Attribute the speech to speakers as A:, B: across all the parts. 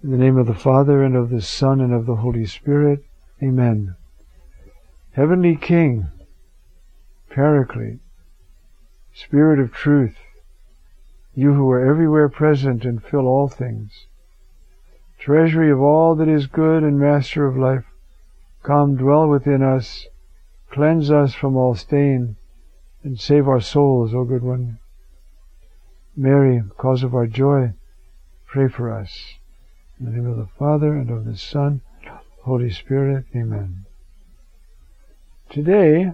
A: In the name of the Father, and of the Son, and of the Holy Spirit. Amen. Heavenly King, Paraclete, Spirit of truth, you who are everywhere present and fill all things, treasury of all that is good and master of life, come dwell within us, cleanse us from all stain, and save our souls, O good one. Mary, cause of our joy, pray for us. In the name of the Father, and of the Son, Holy Spirit. Amen. Today,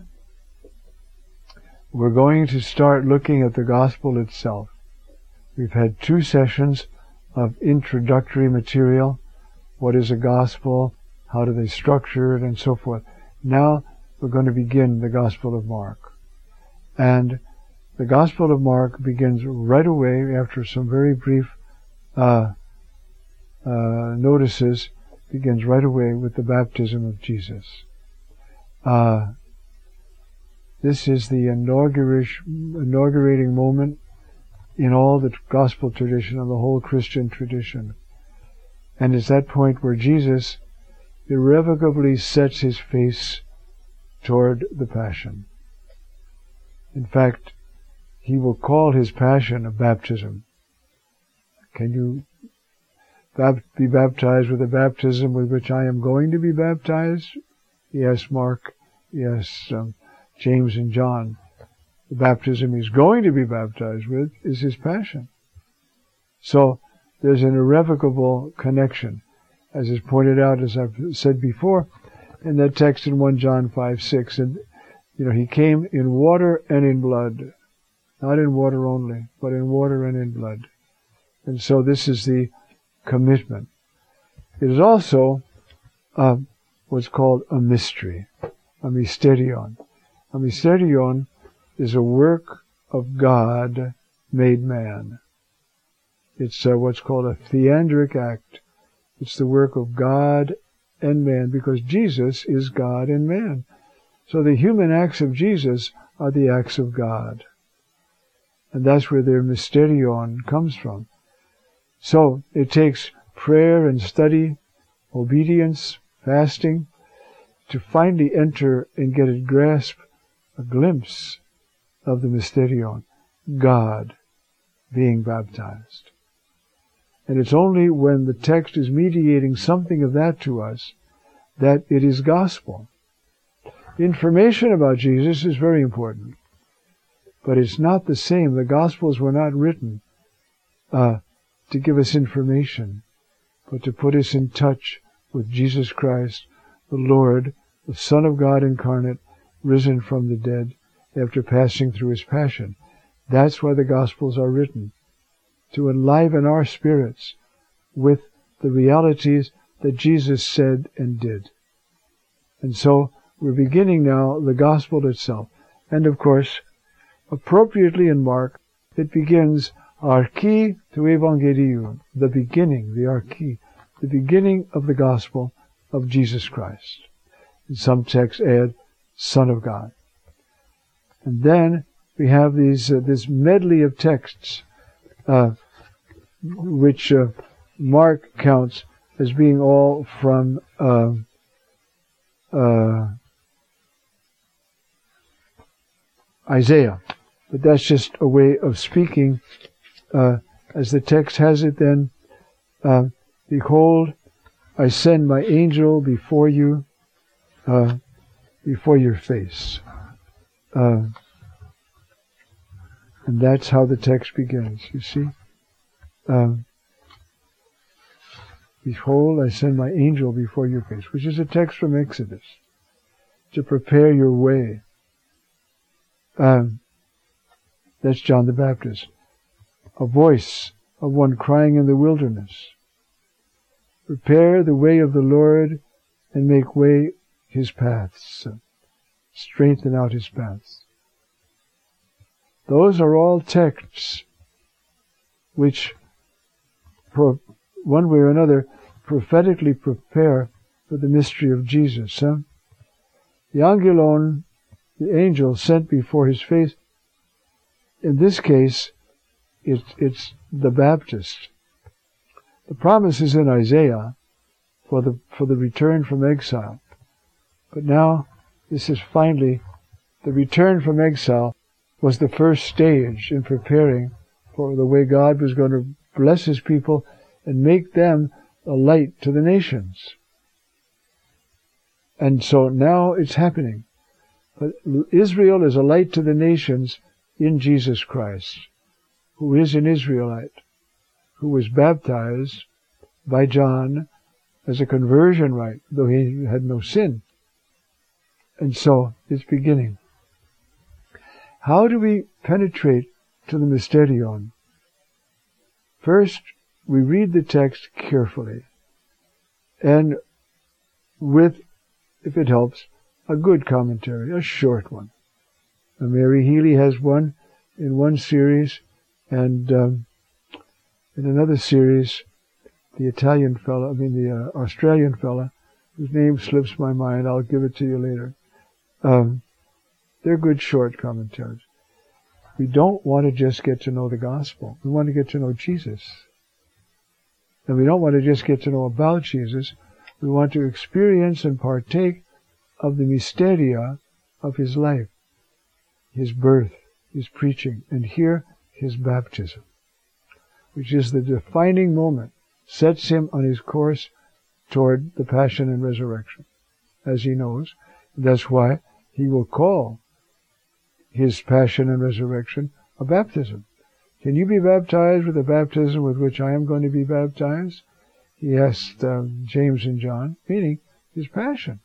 A: we're going to start looking at the Gospel itself. We've had 2 sessions of introductory material. What is a Gospel? How do they structure it? And so forth. Now, we're going to begin the Gospel of Mark. And the Gospel of Mark begins right away after some very brief notices, begins right away with the baptism of Jesus. This is the inaugurating moment in all the gospel tradition and the whole Christian tradition. And it's that point where Jesus irrevocably sets his face toward the Passion. In fact, he will call his Passion a baptism. Can you be baptized with the baptism with which I am going to be baptized? Yes, Mark. Yes, James and John. The baptism he's going to be baptized with is his Passion. So there's an irrevocable connection, as is pointed out, as I've said before, in that text in 1 John 5:6. And he came in water and in blood, not in water only, but in water and in blood. And so this is the commitment. It is also what's called a mystery, a mysterion. A mysterion is a work of God made man. It's what's called a theandric act. It's the work of God and man, because Jesus is God and man. So the human acts of Jesus are the acts of God. And that's where their mysterion comes from. So it takes prayer and study, obedience, fasting, to finally enter and get a grasp, a glimpse of the mysterion, God being baptized. And it's only when the text is mediating something of that to us that it is gospel. Information about Jesus is very important, but it's not the same. The Gospels were not written to give us information, but to put us in touch with Jesus Christ, the Lord, the Son of God incarnate, risen from the dead after passing through his Passion. That's why the Gospels are written, to enliven our spirits with the realities that Jesus said and did. And so we're beginning now the Gospel itself. And of course, appropriately in Mark, it begins archi to evangelium, the beginning, the archi, the beginning of the Gospel of Jesus Christ. And some texts add, Son of God. And then we have this medley of texts, which Mark counts as being all from Isaiah. But that's just a way of speaking. As the text has it then, behold, I send my angel before you, before your face. And that's how the text begins, you see. Behold, I send my angel before your face, which is a text from Exodus, to prepare your way. That's John the Baptist. A voice of one crying in the wilderness, prepare the way of the Lord and make way his paths. Straighten out his paths. Those are all texts which, one way or another, prophetically prepare for the mystery of Jesus. The angelon, the angel sent before his face, in this case, it's the Baptist. The promise is in Isaiah for the return from exile. But now, this is finally, the return from exile was the first stage in preparing for the way God was going to bless His people and make them a light to the nations. And so now it's happening. But Israel is a light to the nations in Jesus Christ, who is an Israelite, who was baptized by John as a conversion rite, though he had no sin. And so it's beginning. How do we penetrate to the mysterion? First, we read the text carefully, and with, if it helps, a good commentary, a short one. Mary Healy has one in one series, and in another series, the Australian fella, whose name slips my mind, I'll give it to you later. They're good short commentaries. We don't want to just get to know the gospel. We want to get to know Jesus. And we don't want to just get to know about Jesus. We want to experience and partake of the mysteria of His life, His birth, His preaching, and here His baptism, which is the defining moment, sets Him on His course toward the passion and resurrection, as He knows. That's why He will call His passion and resurrection a baptism. Can you be baptized with the baptism with which I am going to be baptized? He asked James and John, meaning His passion.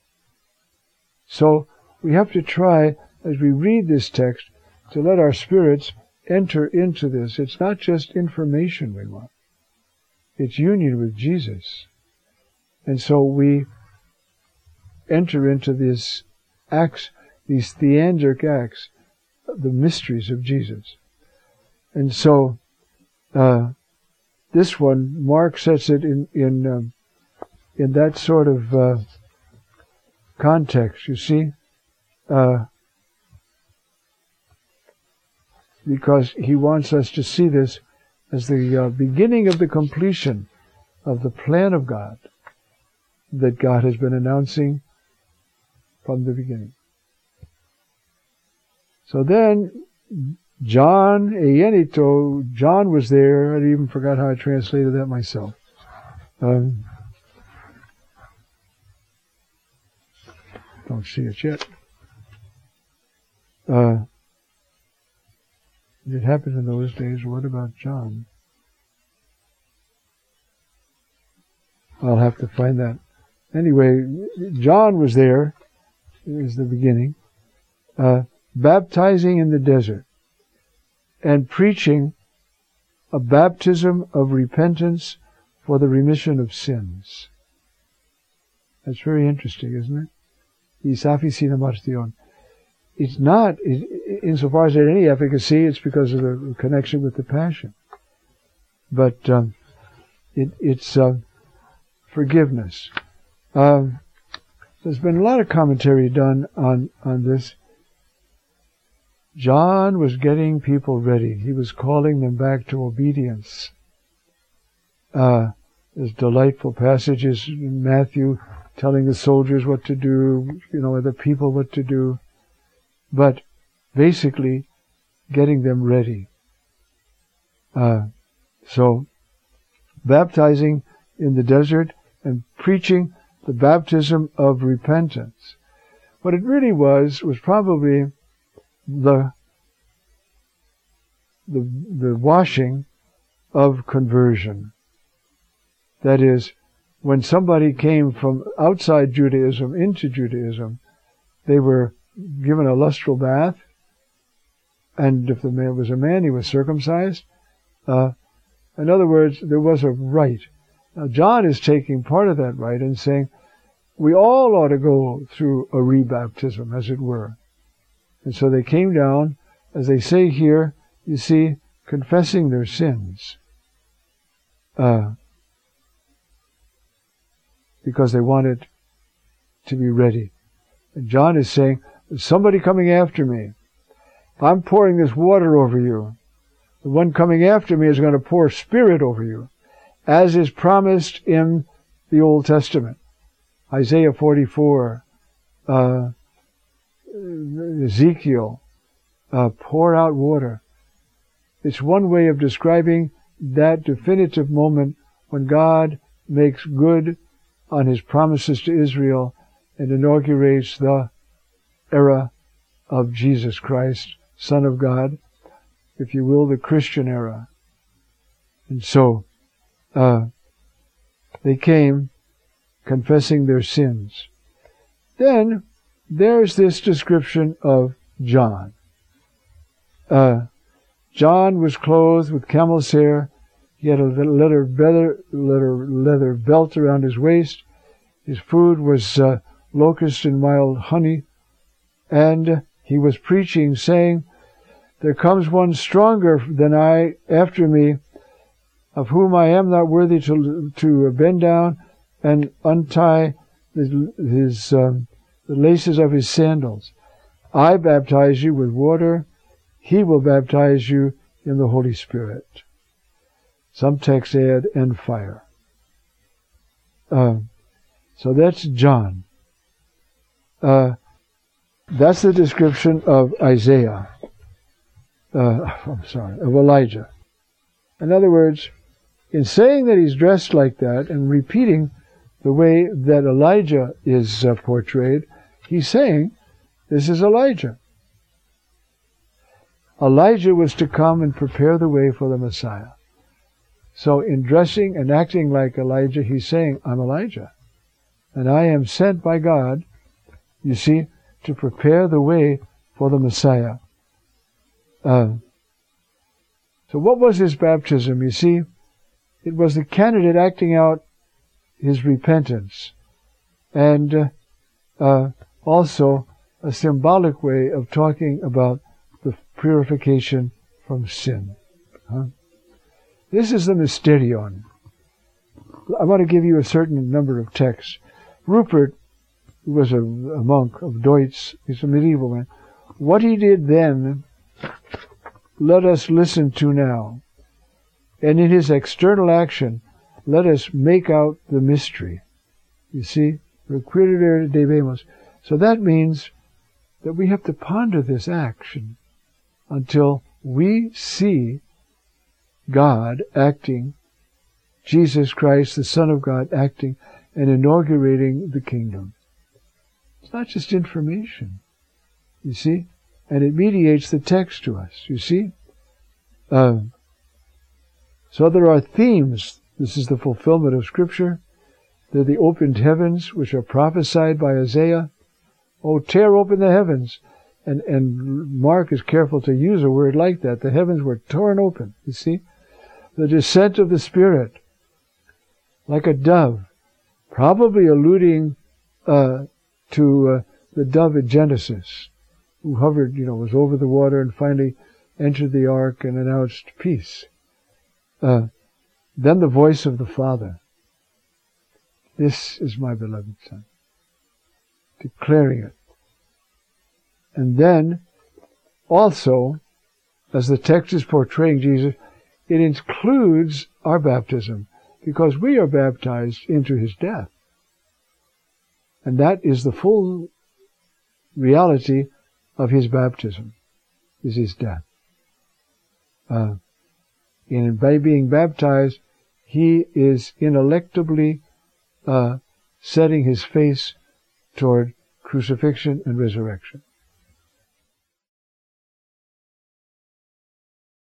A: So we have to try, as we read this text, to let our spirits enter into this. It's not just information we want. It's union with Jesus. And so we enter into these acts, these theandric acts, the mysteries of Jesus. And so this one, Mark sets it in that sort of context, you see, because he wants us to see this as the beginning of the completion of the plan of God that God has been announcing from the beginning. So then, John was there. I even forgot how I translated that myself. Don't see it yet. It happened in those days. What about John? I'll have to find that. Anyway, John was there. Is the beginning. Baptizing in the desert and preaching a baptism of repentance for the remission of sins. That's very interesting, isn't it? It's not, insofar as it had any efficacy, it's because of the connection with the passion. But it's forgiveness. There's been a lot of commentary done on this. John was getting people ready. He was calling them back to obedience. There's delightful passages in Matthew telling the soldiers what to do, the people what to do. But basically, getting them ready. So, baptizing in the desert and preaching the baptism of repentance. What it really was probably the washing of conversion. That is, when somebody came from outside Judaism into Judaism, they were given a lustral bath, and if the man was a man, he was circumcised. In other words, there was a rite. Now, John is taking part of that rite and saying, we all ought to go through a rebaptism, as it were. And so they came down, as they say here, you see, confessing their sins. Because they wanted to be ready. And John is saying, there's somebody coming after me. I'm pouring this water over you. The one coming after me is going to pour Spirit over you. as is promised in the Old Testament. Isaiah 44, Ezekiel, pour out water. It's one way of describing that definitive moment when God makes good on his promises to Israel and inaugurates the era of Jesus Christ, Son of God, if you will, the Christian era. And so, they came confessing their sins. Then, there's this description of John. John was clothed with camel's hair. He had a leather belt around his waist. His food was locust and wild honey. And he was preaching, saying, "There comes one stronger than I after me, of whom I am not worthy to bend down and untie the laces of his sandals. I baptize you with water. He will baptize you in the Holy Spirit." Some texts add, "and fire." So that's John. That's the description of Isaiah. Of Elijah. In other words, in saying that he's dressed like that and repeating the way that Elijah is portrayed, he's saying, this is Elijah. Elijah was to come and prepare the way for the Messiah. So in dressing and acting like Elijah, he's saying, I'm Elijah. And I am sent by God, you see, to prepare the way for the Messiah. So what was his baptism? You see, it was the candidate acting out his repentance. And also a symbolic way of talking about the purification from sin. This is the mysterion. I want to give you a certain number of texts. Rupert, who was a monk of Deutz, he's a medieval man. What he did then, let us listen to now. And in his external action, let us make out the mystery. You see? Requiridere debemos. So that means that we have to ponder this action until we see God acting, Jesus Christ, the Son of God, acting and inaugurating the kingdom. It's not just information, you see? And it mediates the text to us, you see? So there are themes. This is the fulfillment of Scripture. They're the opened heavens, which are prophesied by Isaiah. Oh, tear open the heavens. And Mark is careful to use a word like that. The heavens were torn open, you see? The descent of the Spirit, like a dove, probably alluding to the dove in Genesis, who hovered, was over the water and finally entered the ark and announced peace. Then the voice of the Father. This is my beloved Son. Declaring it. And then, also, as the text is portraying Jesus, it includes our baptism, because we are baptized into his death. And that is the full reality of his baptism, is his death. And by being baptized, he is ineluctably setting his face toward crucifixion and resurrection.